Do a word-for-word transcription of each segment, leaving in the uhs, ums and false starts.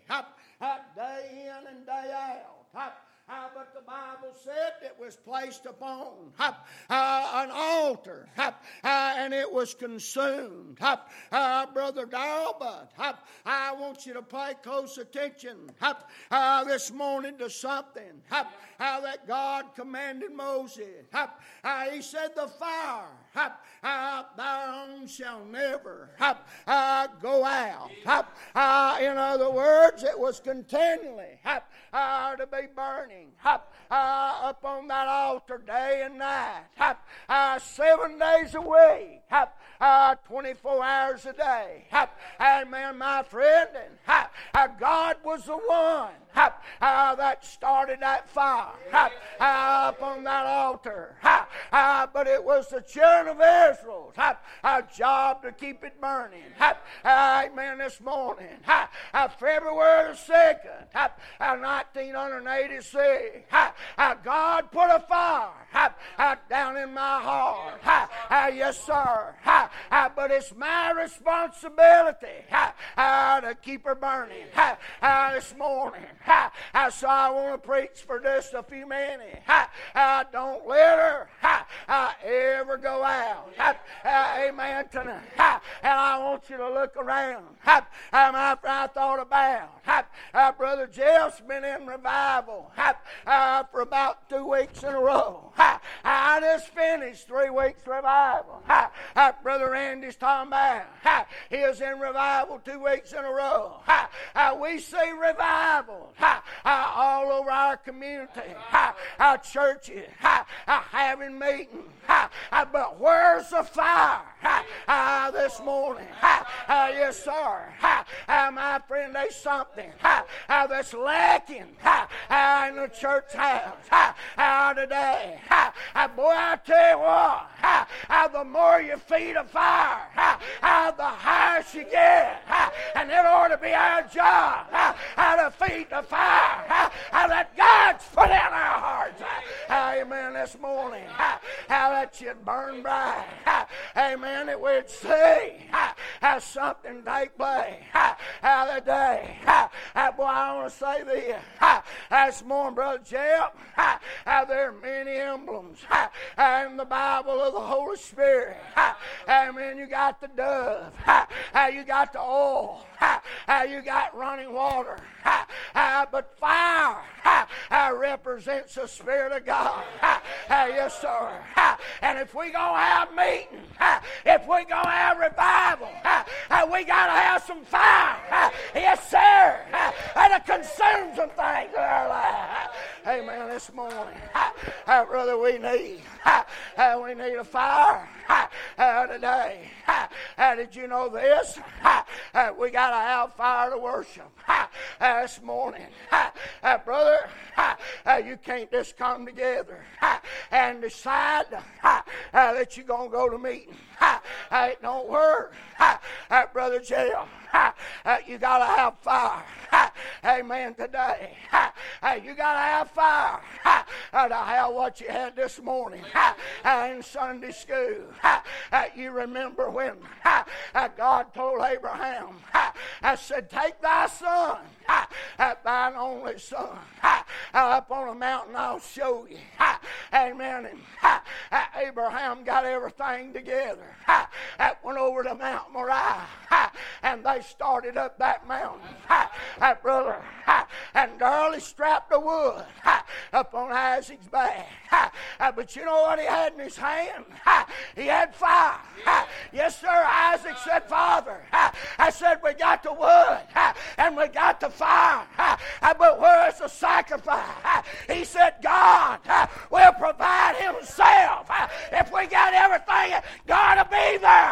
day in and day out. Uh, but the Bible said it was placed upon uh, uh, an altar uh, uh, and it was consumed. Uh, uh, Brother Dalbert, uh, I want you to pay close attention uh, uh, this morning to something uh, uh, that God commanded Moses. Uh, uh, he said the fire uh, uh, thereon shall never uh, uh, go out. Uh, uh, in other words, it was continually uh, uh, to be burning. Up, uh, up on that altar day and night, up, uh, seven days a week, up, uh, twenty-four hours a day. Up, amen, my friend. And up, uh, God was the one up, uh, that started that fire up, uh, up on that altar. Up, uh, but it was the children of Israel's up, uh, job to keep it burning. Up, uh, amen, this morning, up, uh, February the second, up, uh, nineteen eighty-six. Uh, uh, God put a fire uh, uh, down in my heart. Uh, uh, yes, sir. Uh, uh, but it's my responsibility uh, uh, to keep her burning uh, uh, this morning. Uh, uh, so I want to preach for just a few minutes. Uh, uh, don't let her uh, uh, ever go out. Uh, uh, amen. Tonight. Uh, and I want you to look around. Uh, um, after I thought about uh, uh, Brother Jeff's been in revival. Uh, Uh, for about two weeks in a row. Ha, I just finished three weeks revival. Ha, ha, Brother Randy's talking about. Ha, he is in revival two weeks in a row. Ha, ha, we see revival ha, ha, all over our community. Ha, our churches ha, ha, having meetings. Ha, ha, but where's the fire ha, ha, this morning? Ha, ha, yes, sir. Ha, ha, my friend, there's something ha, ha, that's lacking ha, ha, in the church house ha, ha, today. Ha, ha, boy, I tell you what, ha, ha, the more you feed a fire, ha, ha, the higher you get. Ha, and it ought to be our job ha, ha, to feed the fire ha, ha, that God's put in our hearts. Ha, amen, this morning. Ha, how that should burn bright. Ha, amen, that we'd see ha, how something take place. Ha, how the day. Ha, ha, boy, I want to say this. Ha, this morning, Brother Jeff, ha, how there are many emblems ha, in the Bible of the Holy Spirit. Ha, amen, you got the dove. Ha, how you got the oil. Ha, how you got running water. Ha, ha, but fire ha, ha, represents the Spirit of God. Ha, ha, yes, sir. Ha, and if we're going to have meeting, ha, if we're going to have revival, ha, ha, we got to have some fire. Ha, yes, sir. Ha, and to consume some things in our life. Amen, this morning. Ha, ha, brother, we need, ha, ha, we need a fire ha, ha, today. Ha, ha, did you know this? Ha, ha, we got to have fire to worship ha, ha, this morning. Ha, ha, brother, ha, ha, you can't just come together ha, and decide ha, ha, that you're going to go to meeting. Ha, ha, it don't work. Ha, ha, Brother Jeff, ha, ha, you got to have fire. Ha, amen, today. Ha, ha, you got to have fire ha, ha, to have what you had this morning ha, ha, in Sunday school. Ha, ha, you remember when ha, ha, God told Abraham, ha, I said, take thy son, ha, ha, thine only son, ha, ha, up on a mountain I'll show you. Ha, amen. And ha, ha, Abraham got everything together. Ha, ha, went over to Mount Moriah, ha, and they started up that mountain. Ha, ha, brother, ha, and Darley strapped the wood ha, up on Isaac's back. Ha, ha, but you know what he had in his hand? Ha, he had fire. Ha, yes, sir. Isaac said, Father, ha, I said, we got the wood ha, and we got the fire, ha, ha, but where is the sacrifice? Ha, he said, God ha, will provide himself. Ha, if we got everything, God will be there.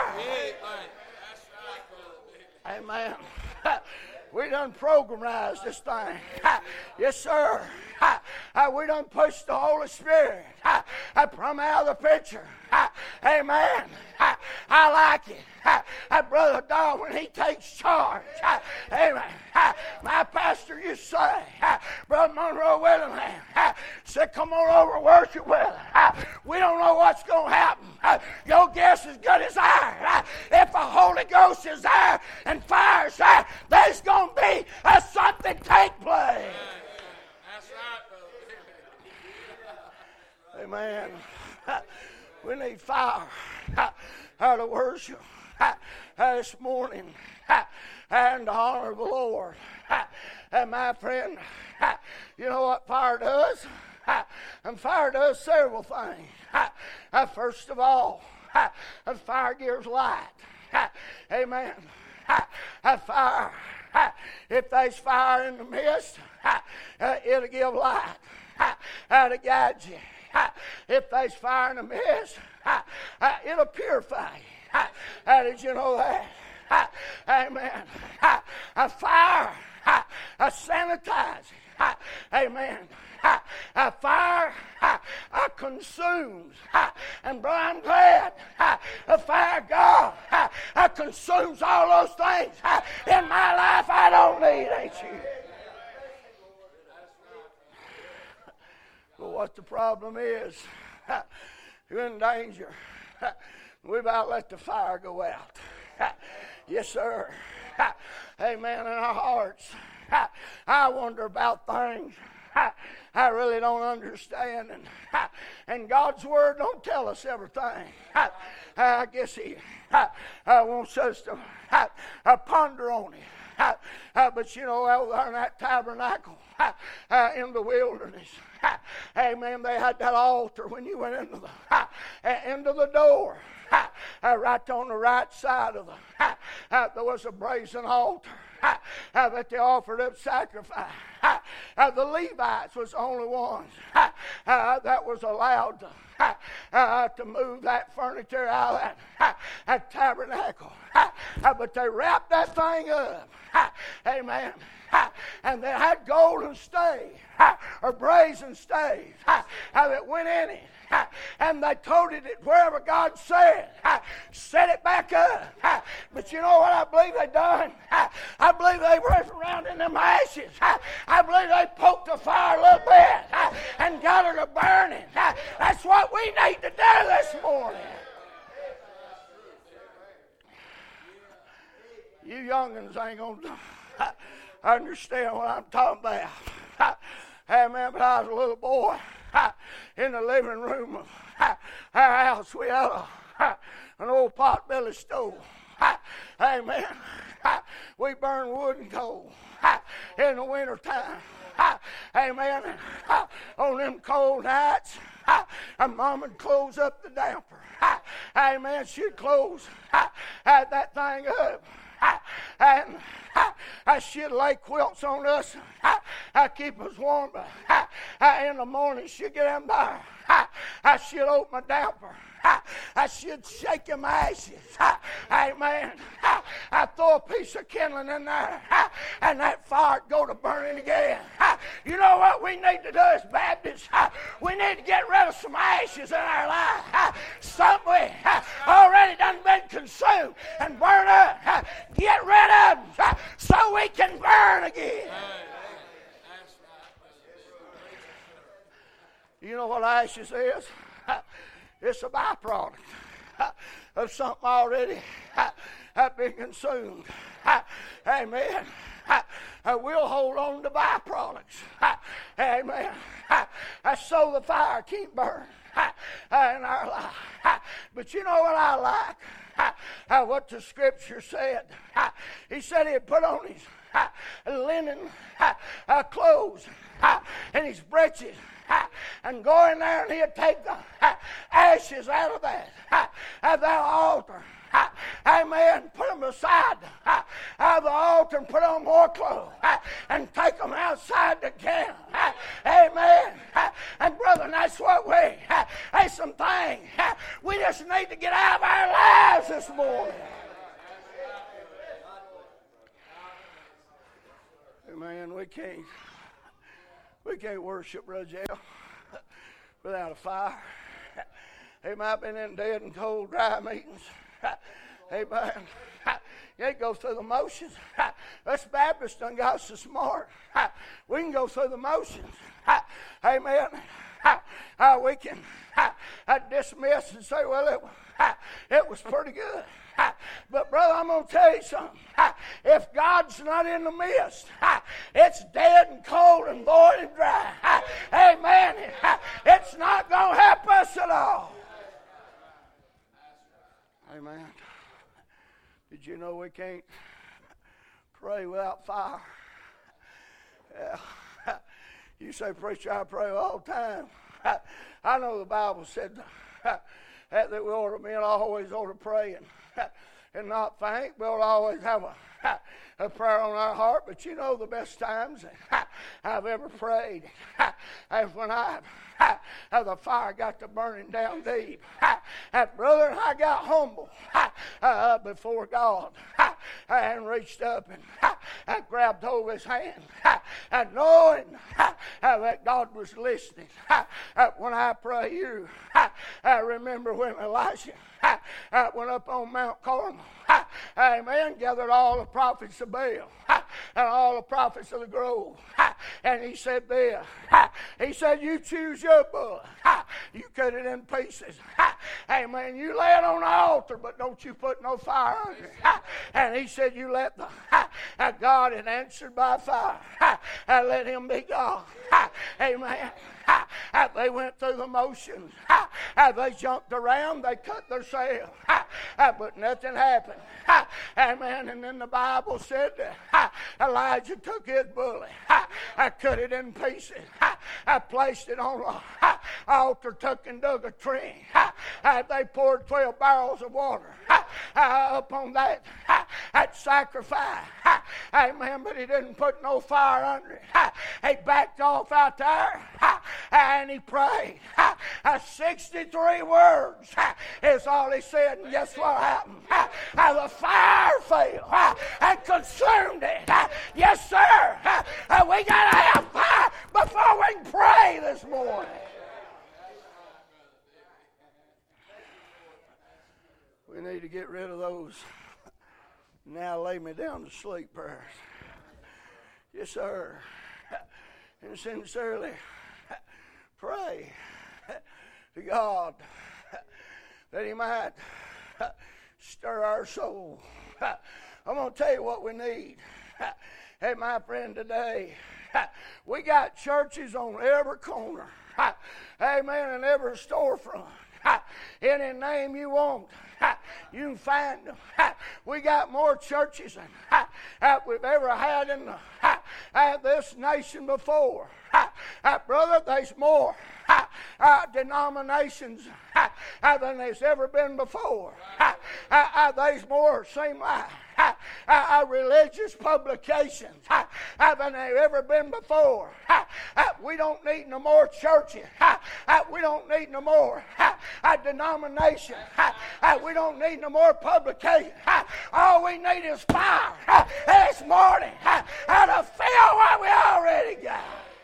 Amen. Ha, we done programized this thing. Ha, yes, sir. Ha, ha, we done pushed the Holy Spirit ha, ha, from out of the picture. Ha, amen. Ha, I like it. Ha, ha, Brother Don, when he takes charge. Ha, amen. Ha, my pastor used to say, ha, Brother Monroe Willingham, ha, said, come on over and worship with us. Ha, we don't know what's going to happen. Ha, your guess is good as ours. Ha, if the Holy Ghost is there and fire's there, there's going to be a something worship this morning and to honor the Lord. And my friend, you know what fire does? And fire does several things. First of all, fire gives light. Amen. Fire, if there's fire in the midst, it'll give light. It'll guide you. If there's fire in the midst, it'll purify you. Did you know that? Amen. A fire, a sanitizer. Amen. A fire uh, consumes. And brother, I'm glad the fire of God uh, consumes all those things in my life I don't need, ain't you? But what the problem is, you're in danger. We've about let the fire go out. Yes, sir. Amen. In our hearts, I wonder about things I really don't understand, and and God's Word don't tell us everything. I guess He wants us to ponder on it. But you know, over there in that tabernacle in the wilderness, amen, they had that altar when you went into the into the door. Uh, right on the right side of the, uh, there was a brazen altar uh, uh, that they offered up sacrifice. Uh, uh, the Levites was the only ones uh, uh, that was allowed to, uh, uh, to move that furniture out of that, uh, that tabernacle. Uh, uh, but they wrapped that thing up. Uh, amen. Uh, and they had golden staves uh, or brazen staves uh, uh, that went in it. And they toted it wherever God said. Set it back up. But you know what I believe they done? I believe they were around in them ashes. I believe they poked the fire a little bit and got her to burning. That's what we need to do this morning. You young'uns ain't going to understand what I'm talking about. Amen. But I was a little boy. In the living room of our house, we had a, an old pot-belly stove. Amen. We burned wood and coal in the wintertime. Amen. On them cold nights, and Mom would close up the damper. Amen. She'd close that thing up. And I should lay quilts on us. I keep us warm. In the morning, she'd get them by. I should open my damper. I should shake them ashes. Amen. I throw a piece of kindling in there, and that fire would go to burning again. You know what we need to do as Baptists? We need to get rid of some ashes in our life. Something we already done been consumed and burned up. Get rid of them so we can burn again. You know what ashes is? It's a byproduct of something already have been consumed. Amen. We'll hold on to byproducts. Amen. So the fire keep burning in our life. But you know what I like? What the Scripture said. He said he'd put on his linen clothes and his breeches. And go in there and he'll take the ashes out of that, of that altar. Amen. Put them aside of the altar and put on more clothes and take them outside the camp. Amen. And brother, that's what we, there's some things we just need to get out of our lives this morning. Amen. We can't. We can't worship, Brother Jeff, without a fire. Amen. I've been in dead and cold, dry meetings. Amen. You ain't go through the motions. Us Baptists done got so smart. We can go through the motions. Amen. We can dismiss and say, well, it, it was pretty good. But brother, I'm going to tell you something. If God's not in the midst, it's dead and cold and void and dry. Amen. It's not going to help us at all. Amen. Did you know we can't pray without fire? Yeah. You say, preacher, I pray all the time. I know the Bible said that we ought to, men always ought to pray and, and not faint. We ought to always have a, a prayer on our heart. But you know the best times I've ever prayed is when I how the fire got to burning down deep. And brother, I got humble uh, before God and reached up and I grabbed hold of his hand and knowing that God was listening. When I pray you, I remember when Elijah went up on Mount Carmel. Amen. Gathered all the prophets of Baal and all the prophets of the grove. And he said this. He said, you choose your bull. You cut it in pieces. Amen. You lay it on the altar, but don't you put no fire on it. And he said, you let the God had answered by fire. And let him be God. Amen. They went through the motions. They jumped around. They cut their sail. But nothing happened. Amen. And then the Bible said that Elijah took his bullet. I cut it in pieces. I placed it on the altar, took and dug a tree. They poured twelve barrels of water upon that, that sacrifice. Amen. But he didn't put no fire under it. He backed off out there and he prayed. sixty-three words is all he said. And guess what happened? The fire fell and consumed it. Yes, sir. We got to have fire before we can pray this morning. We need to get rid of those now lay me down to sleep prayers. Yes, sir. And sincerely pray to God that he might stir our soul. I'm going to tell you what we need. Hey, my friend, today, we got churches on every corner. Amen, in every storefront. Any name you want, you can find them. We got more churches than we've ever had in the, this nation before. Brother, there's more denominations than there's ever been before. There's more, seem like, Uh, religious publications uh, than they've ever been before. Uh, uh, we don't need no more churches. Uh, uh, we don't need no more uh, uh, denominations. Uh, uh, we don't need no more publications. Uh, all we need is fire uh, this morning uh, uh, to fill what we already got.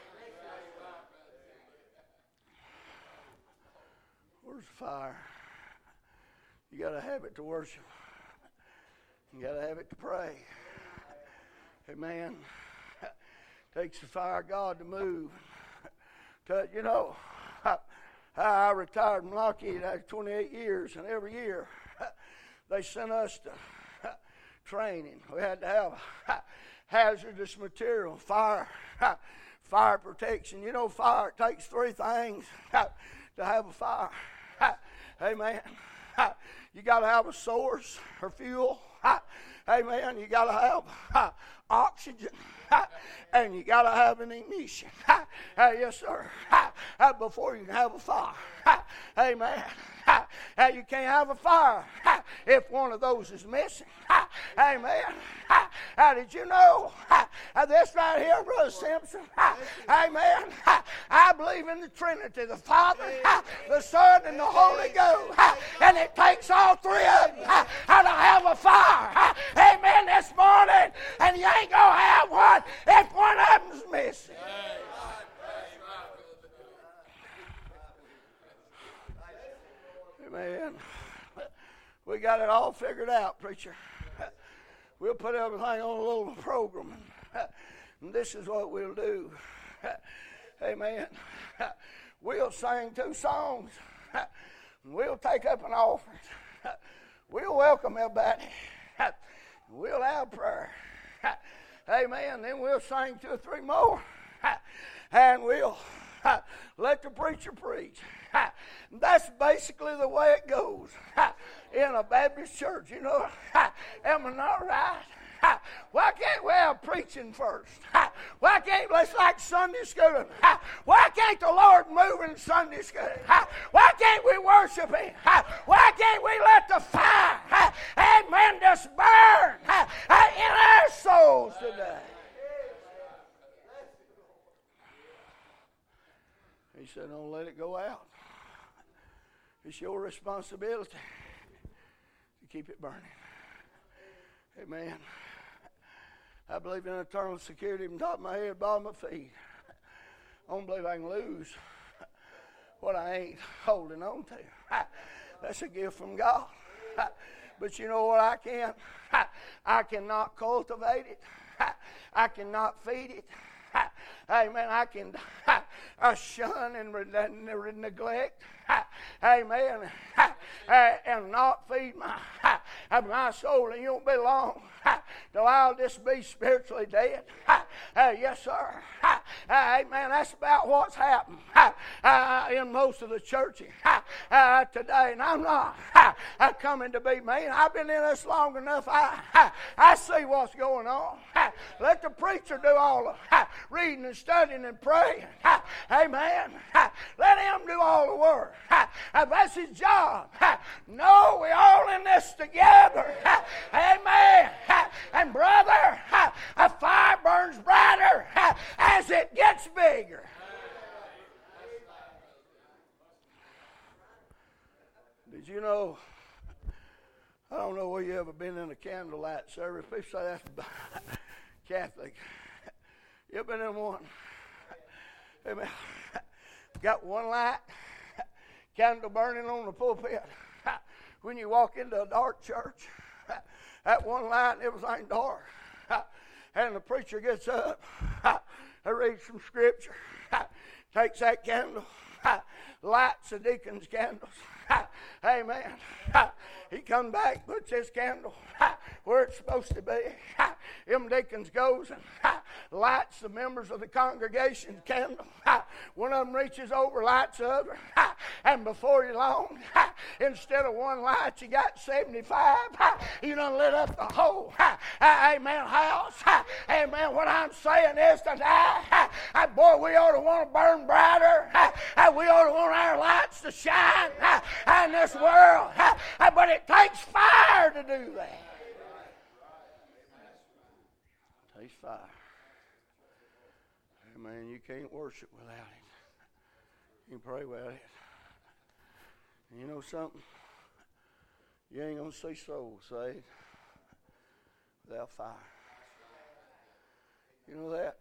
Where's the fire? You got to have it to worship. You got to have it to pray. Amen. Takes the fire of God to move. To, you know, I, I retired from Lockheed after twenty-eight years, and every year they sent us to training. We had to have hazardous material, fire, fire protection. You know, fire, it takes three things to have a fire. Amen. You got to have a source or fuel. Amen. You got to have uh, oxygen. Uh, and you got to have an ignition. Uh, yes, sir. Uh, before you can have a fire. Uh, amen. Uh, you can't have a fire uh, if one of those is missing. Uh, amen. Uh, uh, did you know uh, this right here, Brother Simpson? Uh, amen. Uh, I believe in the Trinity, the Father, uh, the Son, and the Holy Ghost. Uh, and it takes all three of them uh, to have a fire. Uh, amen. This morning, and you ain't going to have one if one of them's missing. Man, we got it all figured out, preacher. We'll put everything on a little program, and this is what we'll do. Amen. We'll sing two songs, and we'll take up an offering. We'll welcome everybody. We'll have prayer. Amen. Then we'll sing two or three more, and we'll Let the preacher preach. That's basically the way it goes in a Baptist church, you know. Am I not right? Why can't we have preaching first? Why can't, let's like Sunday school. Why can't the Lord move in Sunday school? Why can't we worship Him? Why can't we let the fire, amen, just burn in our souls today? He said, don't let it go out. It's your responsibility to keep it burning. Amen. I believe in eternal security from top of my head, bottom of my feet. I don't believe I can lose what I ain't holding on to. That's a gift from God. But you know what I can? I cannot cultivate it. I cannot feed it. Amen. I can I shun and neglect. Amen. And not feed my my soul. And you won't be long till I'll just be spiritually dead. Yes, sir. Amen. That's about what's happened in most of the churches today. And I'm not coming to be mean. I've been in this long enough. I I see what's going on. Let the preacher do all the reading and studying and praying. Amen. Let him do all the work. That's his job. No, we're all in this together. Amen. And brother, a fire burns brighter as it gets bigger. Did you know? I don't know where you ever been in a candlelight service. People say that's Catholic. You ever been in one? Amen. Got one light, candle burning on the pulpit. When you walk into a dark church, that one light, everything dark. And the preacher gets up, reads some scripture, takes that candle, lights the deacon's candles. Amen. He come back, puts his candle where it's supposed to be. Them deacons goes and lights the members of the congregation's candle. One of them reaches over, lights the other. And before you long, instead of one light, you got seventy-five. You done lit up the whole, amen, house. Amen. What I'm saying is tonight, boy, we ought to want to burn brighter. We ought to want our lights to shine in this world. But it takes fire to do that. It takes fire. Amen. You can't worship without it. You can pray without it. And you know something? You ain't going to see souls saved without fire. You know that?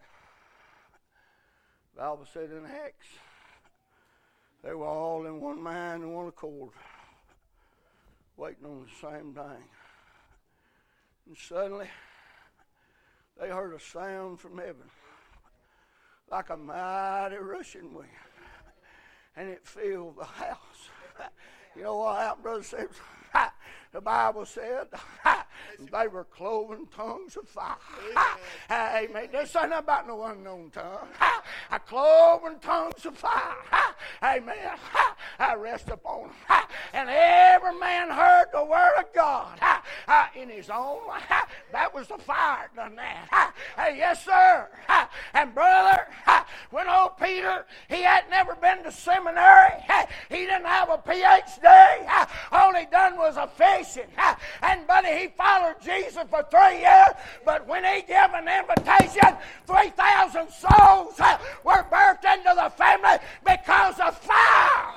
The Bible said in Acts, they were all in one mind and one accord, waiting on the same thing. And suddenly, they heard a sound from heaven, like a mighty rushing wind, and it filled the house. You know what happened, Brother Sims? The Bible said they were cloven tongues of fire. Amen. This ain't about no unknown tongue. A cloven tongues of fire. Amen. I rest upon them. And every man heard the word of God in his own. That was the fire done that. Yes, sir. And brother, when old Peter, he had never been to seminary. He didn't have a P H D. All he done was a fishing. And buddy, he followed Jesus for three years. But when he gave an invitation, three thousand souls were birthed into the family because of fire.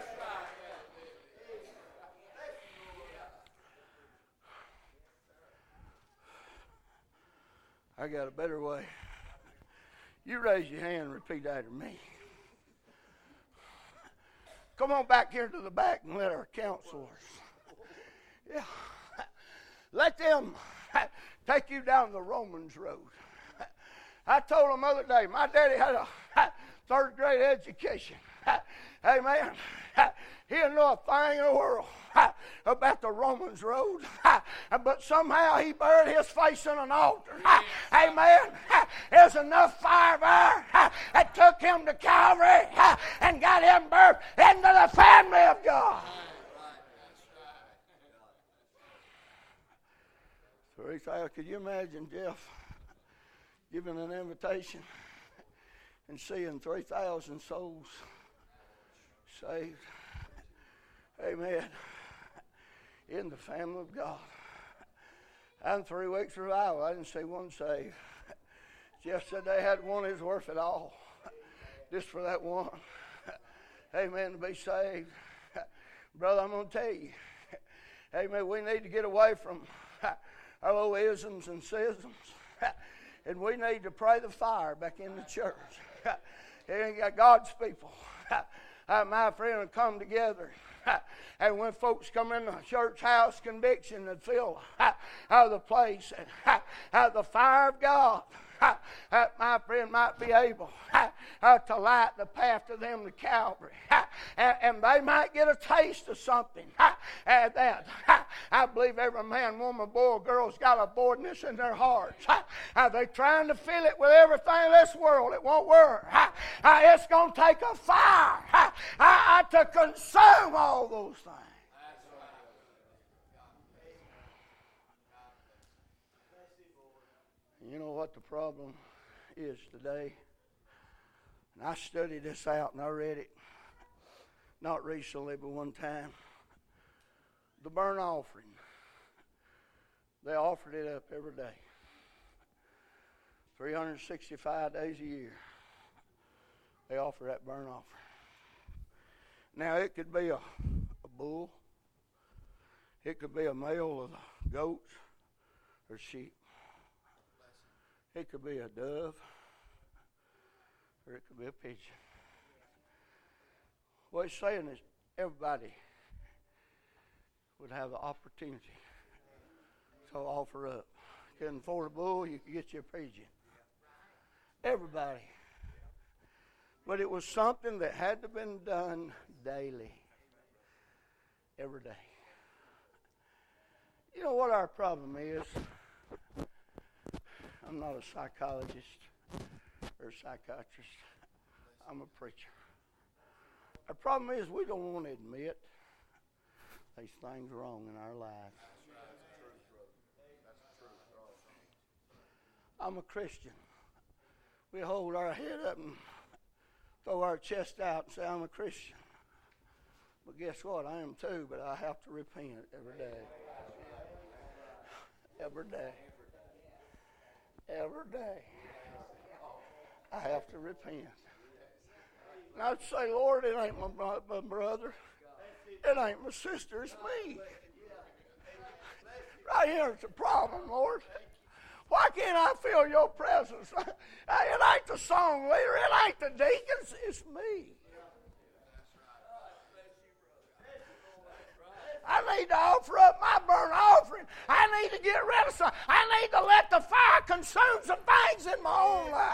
I got a better way. You raise your hand and repeat after me. Come on back here to the back and let our counselors. Yeah. Let them take you down the Romans road. I told them the other day, my daddy had a third grade education. Amen. He didn't know a thing in the world about the Romans road. But somehow he buried his face in an altar. Amen. There's enough fire there that took him to Calvary and got him birthed into the family of God. three thousand, could you imagine Jeff giving an invitation and seeing three thousand souls saved? Amen. In the family of God. And three weeks revival, I didn't see one saved. Jeff said they had one that was worth it all. Just for that one. Amen, to be saved. Brother, I'm going to tell you. Amen, we need to get away from our little isms and schisms. And we need to pray the fire back in the church. And God's people, my friend, would come together. And when folks come in the church house, conviction would fill out of the place. And the fire of God, my friend, might be able to light the path to them to Calvary. And they might get a taste of something. And that I believe every man, woman, boy, or girl's got a boredness in their hearts. They're trying to fill it with everything in this world. It won't work. It's going to take a fire to consume all those things. You know what the problem is today? And I studied this out and I read it, not recently, but one time. The burnt offering. They offered it up every day. three hundred sixty-five days a year. They offer that burnt offering. Now it could be a, a bull. It could be a male of the goats or sheep. It could be a dove, or it could be a pigeon. What he's saying is everybody would have the opportunity to offer up. You couldn't afford a bull, you could get you a pigeon. Everybody. But it was something that had to have been done daily, every day. You know what our problem is? I'm not a psychologist or a psychiatrist. I'm a preacher. Our problem is we don't want to admit these things wrong in our lives. I'm a Christian. We hold our head up and throw our chest out and say, I'm a Christian. But guess what? I am too, but I have to repent every day. Every day. Every day. I have to repent. And I'd say, Lord, it ain't my, my brother. It ain't my sister. It's me. Right here's the problem, Lord. Why can't I feel your presence? It ain't the song leader. It ain't the deacons. It's me. I need to offer up my burnt offering. I need to get rid of some. I need to let the fire consume some things in my own life.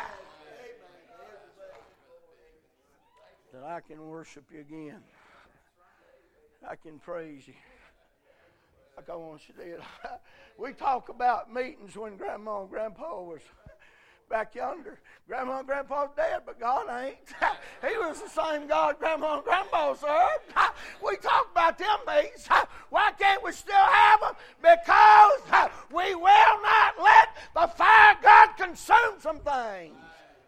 That I can worship you again. I can praise you. Like I want you to do. We talk about meetings when Grandma and Grandpa was back yonder. Grandma and Grandpa's dead, but God ain't. He was the same God Grandma and Grandpa served. We talk about them meetings. Why can't we still have them? Because we will not let the fire of God consume some things.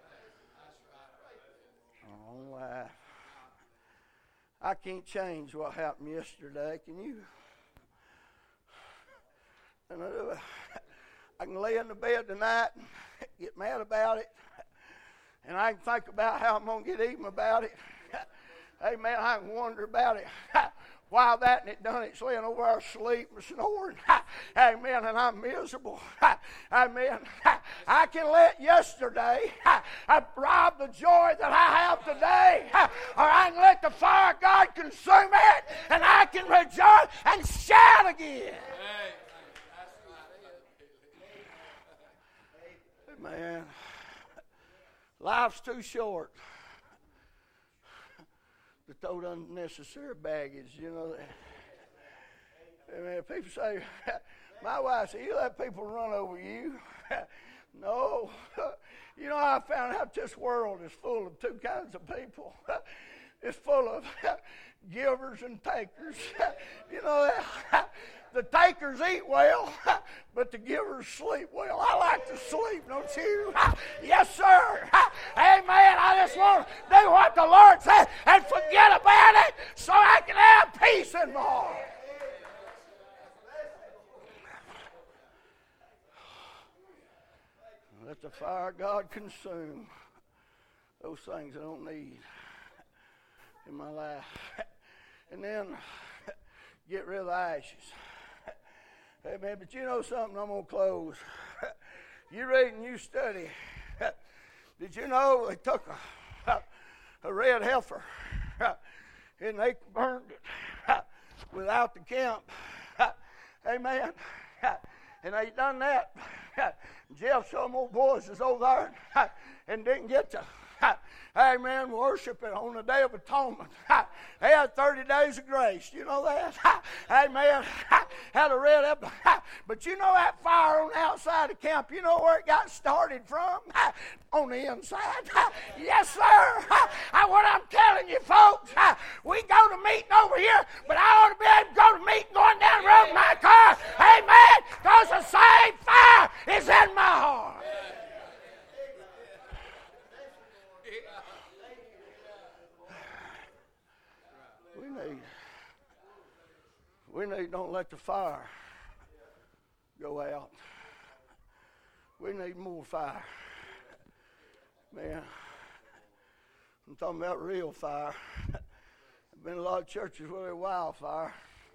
Oh, wow. I can't change what happened yesterday. Can you? And I can lay in the bed tonight and get mad about it. And I can think about how I'm going to get even about it. Amen. I can wonder about it. Why that and it done it's laying over our sleep and snoring. Amen. And I'm miserable. Amen. I can let yesterday rob the joy that I have today. Or I can let the fire of God consume it. And I can rejoice and shout again. Man, life's too short to throw unnecessary baggage, you know. Amen. People say, my wife said, you let people run over you. No, You know, I found out this world is full of two kinds of people. It's full of givers and takers. You know, the takers eat well, but the givers sleep well. I like to sleep, don't you? Yes, sir. Amen. I just want to do what the Lord says and forget about it so I can have peace in my heart. Let the fire of God consume those things I don't need in my life. And then get rid of the ashes. Amen. But you know something, I'm going to close. You read and you study. Did you know they took a, a red heifer and they burned it without the camp? Amen. And they done that. Jeff, some old boys is over there and didn't get to, amen, worship it on the Day of Atonement. They had thirty days of grace. You know that? Amen. Had a red apple. But you know that fire on the outside of camp, you know where it got started from? On the inside. Yes, sir. What I'm telling you, folks, we go to meeting over here, but I ought to be able to go to meeting going down the road in my car. Amen. Because the same fire is in my heart. We need, we need, don't let the fire go out. We need more fire. Man, I'm talking about real fire. There's been a lot of churches where they're wildfire.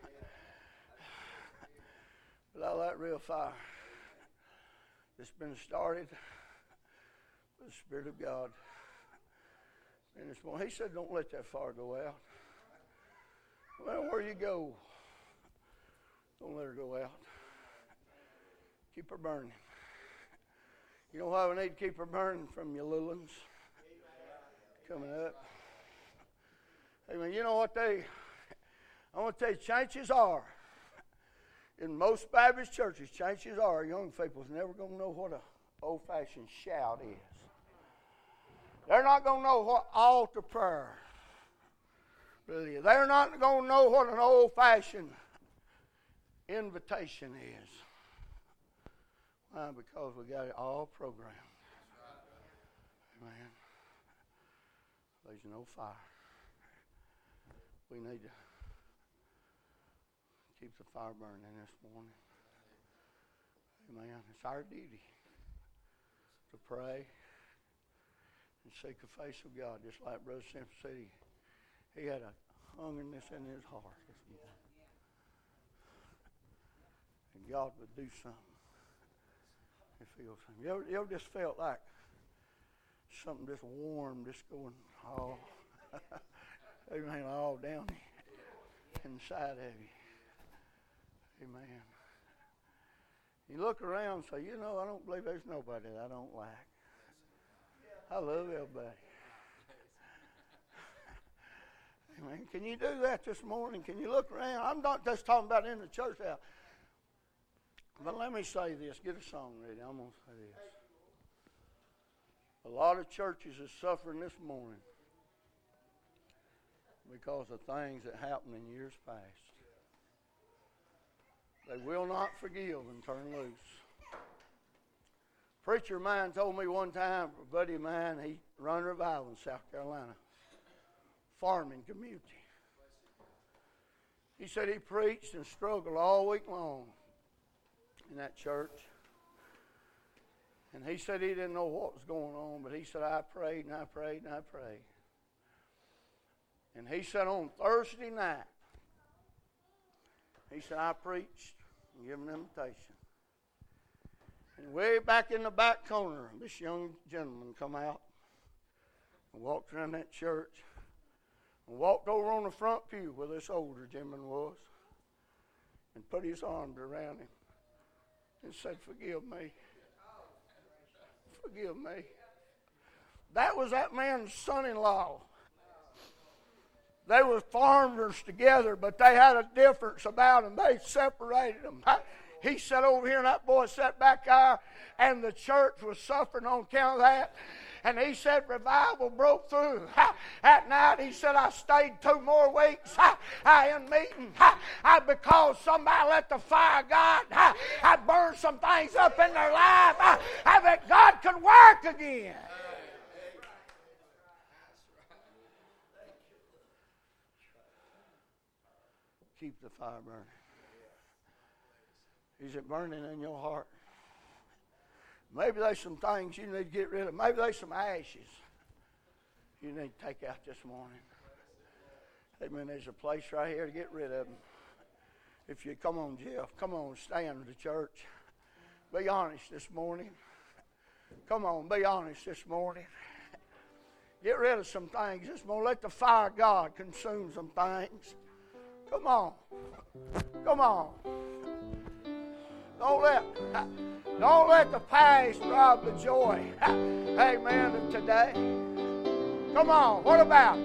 But I like real fire. It's been started with the Spirit of God. And this morning, he said, don't let that fire go out. Well, where you go, don't let her go out. Keep her burning. You know why we need to keep her burning? From your little ones coming up. Amen. You know what they, I want to tell you, chances are, in most Baptist churches, chances are young people's never going to know what an old-fashioned shout is. They're not going to know what altar prayer really is. They're not going to know what an old-fashioned invitation is. Why? Because we got it all programmed. Amen. There's no fire. We need to keep the fire burning this morning. Amen. It's our duty to pray and seek the face of God, just like Brother Simpson said. He, he had a hungerness in his heart this morning. And God would do something. He feels something. You ever, you ever just felt like something just warm, just going all, amen, all down inside of you. Amen. You look around and say, you know, I don't believe there's nobody that I don't like. I love everybody. Amen. Can you do that this morning? Can you look around? I'm not just talking about in the church house. But let me say this. Get a song ready. I'm going to say this. A lot of churches are suffering this morning because of things that happened in years past. They will not forgive and turn loose. Preacher of mine told me one time, a buddy of mine, he run revival in South Carolina, farming community. He said he preached and struggled all week long in that church. And he said he didn't know what was going on, but he said, I prayed and I prayed and I prayed. And he said on Thursday night, he said, I preached and gave an invitation. And way back in the back corner, this young gentleman come out and walked around that church and walked over on the front pew where this older gentleman was and put his arms around him and said, forgive me. Forgive me. That was that man's son-in-law. They were farmers together, but they had a difference about them. They separated them. He sat over here and that boy sat back there, and the church was suffering on account of that. And he said revival broke through. At night, he said, I stayed two more weeks in meeting because somebody let the fire of God I burned some things up in their life that God could work again. Keep the fire burning. Is it burning in your heart? Maybe there's some things you need to get rid of. Maybe there's some ashes you need to take out this morning. Amen. There's a place right here to get rid of them. If you come on, Jeff, come on, stand with the church. Be honest this morning. Come on, be honest this morning. Get rid of some things this morning. Let the fire of God consume some things. Come on. Come on. Don't let, don't let the past rob the joy, amen, of today. Come on, what about